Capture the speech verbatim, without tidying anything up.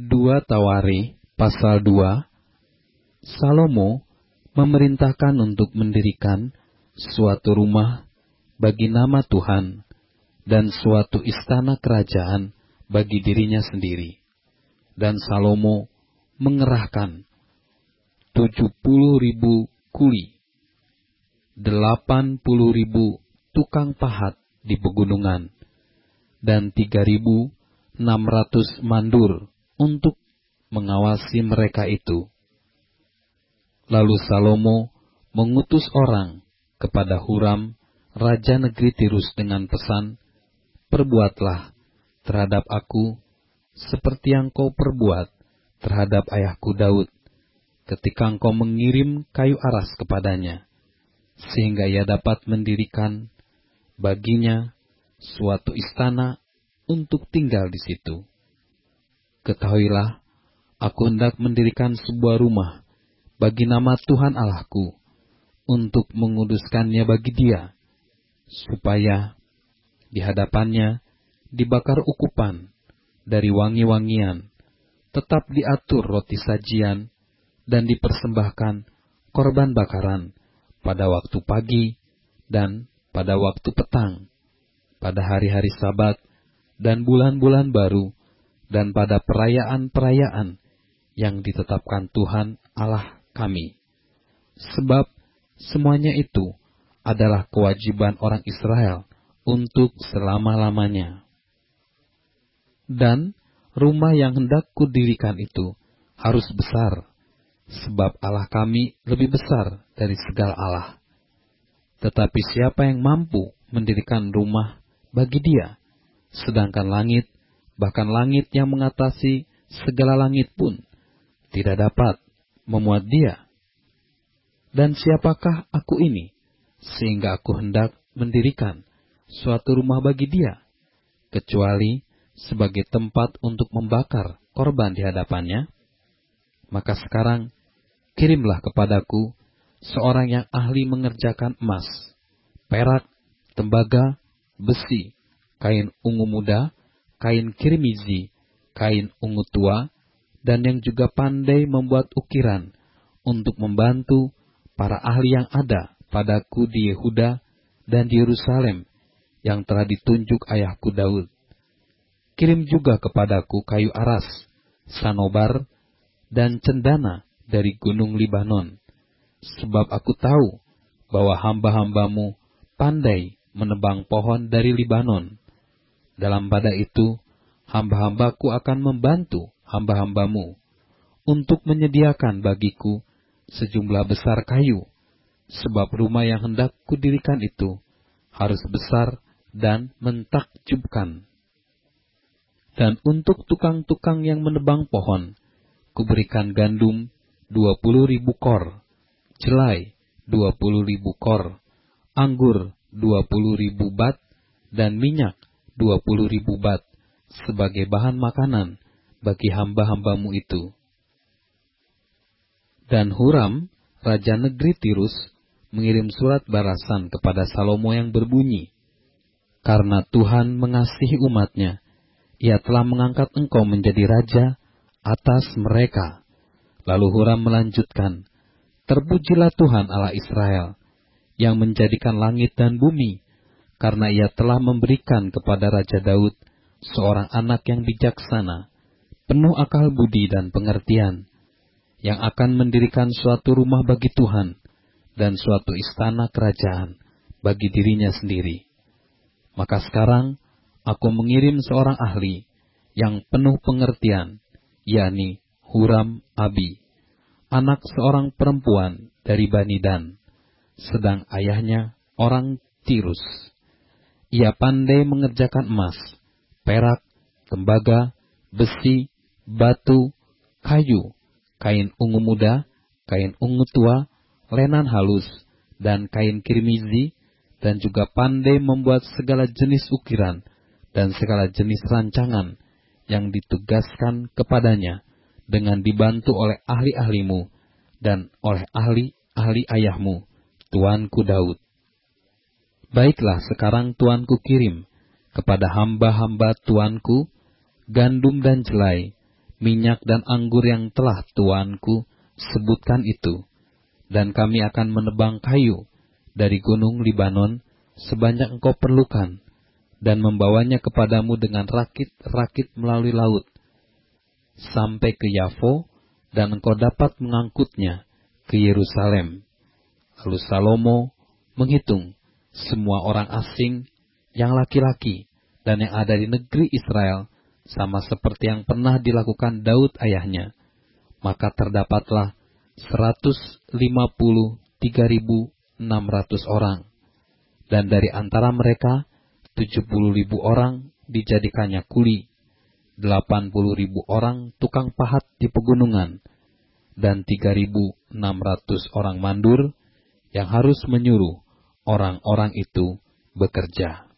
dua Tawari pasal dua, Salomo memerintahkan untuk mendirikan suatu rumah bagi nama Tuhan dan suatu istana kerajaan bagi dirinya sendiri. Dan Salomo mengerahkan tujuh puluh ribu kuli, delapan puluh ribu tukang pahat di pegunungan, dan tiga ribu enam ratus mandur untuk mengawasi mereka itu. Lalu Salomo mengutus orang kepada Huram, raja negeri Tirus dengan pesan, "Perbuatlah terhadap aku seperti yang kau perbuat terhadap ayahku Daud, ketika engkau mengirim kayu aras kepadanya, sehingga ia dapat mendirikan baginya suatu istana untuk tinggal di situ. Ketahuilah, aku hendak mendirikan sebuah rumah bagi nama Tuhan Allahku, untuk menguduskannya bagi Dia, supaya di hadapannya dibakar ukupan dari wangi-wangian, tetap diatur roti sajian, dan dipersembahkan korban bakaran pada waktu pagi dan pada waktu petang, pada hari-hari Sabat dan bulan-bulan baru, dan pada perayaan-perayaan yang ditetapkan Tuhan Allah kami. Sebab semuanya itu adalah kewajiban orang Israel untuk selama-lamanya. Dan rumah yang hendak kudirikan itu harus besar, sebab Allah kami lebih besar dari segala Allah. Tetapi siapa yang mampu mendirikan rumah bagi Dia, sedangkan langit, bahkan langit yang mengatasi segala langit pun, tidak dapat memuat Dia? Dan siapakah aku ini, sehingga aku hendak mendirikan suatu rumah bagi Dia, kecuali sebagai tempat untuk membakar korban di hadapannya? Maka sekarang kirimlah kepadaku seorang yang ahli mengerjakan emas, perak, tembaga, besi, kain ungu muda, kain kirmizi, kain ungu tua, dan yang juga pandai membuat ukiran untuk membantu para ahli yang ada padaku di Yehuda dan di Yerusalem yang telah ditunjuk ayahku Daud. Kirim juga kepadaku kayu aras, sanobar, dan cendana dari gunung Libanon, sebab aku tahu bahwa hamba-hambamu pandai menebang pohon dari Libanon. Dalam pada itu, hamba-hambaku akan membantu hamba-hambamu untuk menyediakan bagiku sejumlah besar kayu, sebab rumah yang hendak kudirikan itu harus besar dan mentakjubkan. Dan untuk tukang-tukang yang menebang pohon, kuberikan gandum dua puluh ribu kor, jelai dua puluh ribu kor, anggur dua puluh ribu bat, dan minyak dua puluh ribu bat, sebagai bahan makanan bagi hamba-hambamu itu. Dan Huram, raja negeri Tirus, mengirim surat balasan kepada Salomo yang berbunyi, "Karena Tuhan mengasihi umatnya, Ia telah mengangkat engkau menjadi raja atas mereka." Lalu Huram melanjutkan, "Terpujilah Tuhan Allah Israel, yang menjadikan langit dan bumi, karena Ia telah memberikan kepada Raja Daud seorang anak yang bijaksana, penuh akal budi dan pengertian, yang akan mendirikan suatu rumah bagi Tuhan dan suatu istana kerajaan bagi dirinya sendiri. Maka sekarang aku mengirim seorang ahli yang penuh pengertian, yakni Huram Abi, anak seorang perempuan dari Bani Dan, sedang ayahnya orang Tirus. Ia pandai mengerjakan emas, perak, tembaga, besi, batu, kayu, kain ungu muda, kain ungu tua, lenan halus, dan kain kirmizi, dan juga pandai membuat segala jenis ukiran dan segala jenis rancangan yang ditugaskan kepadanya, dengan dibantu oleh ahli-ahlimu dan oleh ahli-ahli ayahmu, tuanku Daud. Baiklah, sekarang tuanku kirim kepada hamba-hamba tuanku gandum dan jelai, minyak dan anggur yang telah tuanku sebutkan itu, dan kami akan menebang kayu dari gunung Libanon sebanyak engkau perlukan, dan membawanya kepadamu dengan rakit-rakit melalui laut, sampai ke Yafo, dan engkau dapat mengangkutnya ke Yerusalem. Lalu Salomo menghitung semua orang asing yang laki-laki dan yang ada di negeri Israel, sama seperti yang pernah dilakukan Daud ayahnya. Maka terdapatlah seratus lima puluh tiga ribu enam ratus orang. Dan dari antara mereka, tujuh puluh ribu orang dijadikannya kuli, delapan puluh ribu orang tukang pahat di pegunungan, dan tiga ribu enam ratus orang mandur yang harus menyuruh orang-orang itu bekerja.